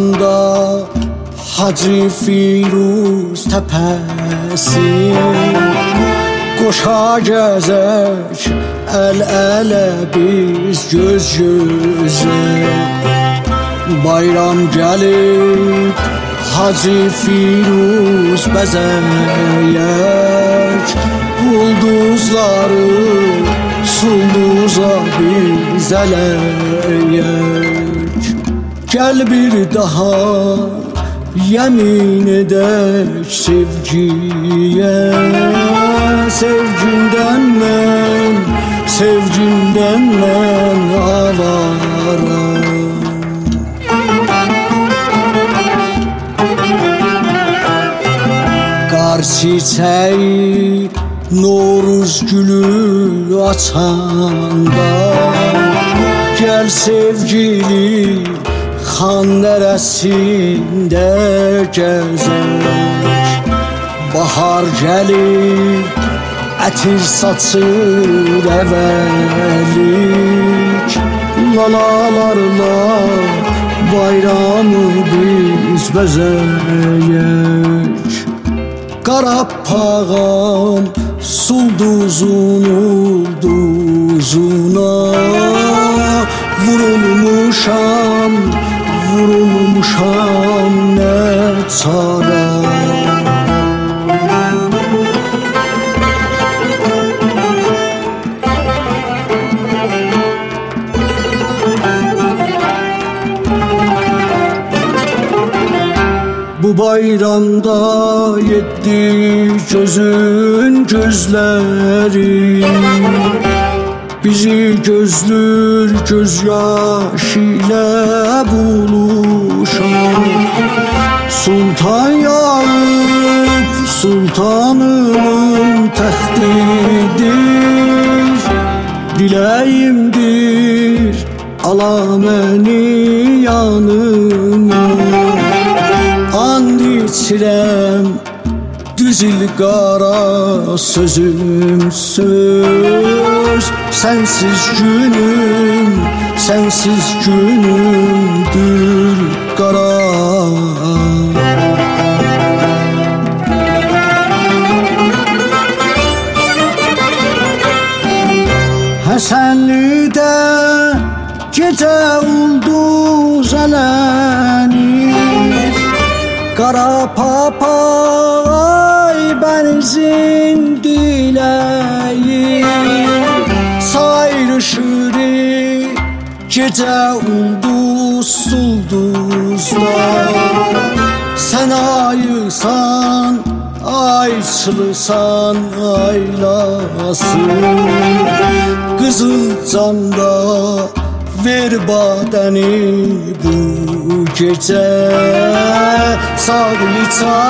bayranda Hacı Firuz təpəsi Qoşa gəzək əl-ələ biz göz-gözə Bayram gəlib Hacı Firuz bəzəyək Ulduzları sulduza biz ələyək Gəl bir daha yemin edək sevgiyə Sevgindən mən avaram Qar çiçəyi Noruz gülü açanda Gəl sevgili Xan nərəsində gəzək Bahar gəlir Ətir saçır əvəlik Lalalarla bayramı biz bəzəyək Qarapağam sulduzun ulduzuna Vurulmuşam nə çara Bu bayramda yedi gözün gözleri Bizi gözlür gözyaşı ile buluşan Sultan yağıp sultanımın təxtidir Diləyimdir ala məni yanına And içirəm düz ilqara sözüm söz Sensiz günümdür qara Həsənlidə gecə ulduz ələnir Qara papay benzin diləyir Sayrışır gecə ulduz ulduzlar Sən ayısan, ayçılısan aylası Qızıl canda ver badəni bu gecə Sağ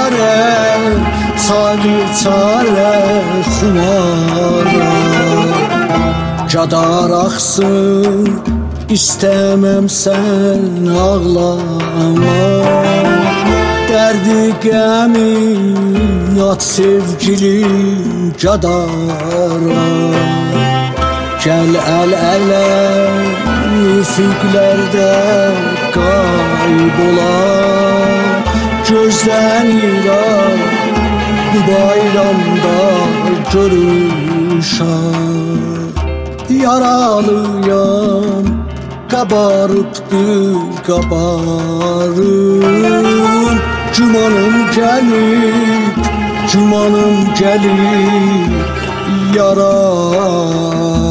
çare xumara Cadar axsın istəməm sən ağlama Dərdi qəmin at sevgilim cadara Gəl əl-ələ üfüqlərdə qaybola Gözlənirəm bu bayramda görüşəm Yaralıyam, qabarıbdır qabarım Cumanım gəlib yara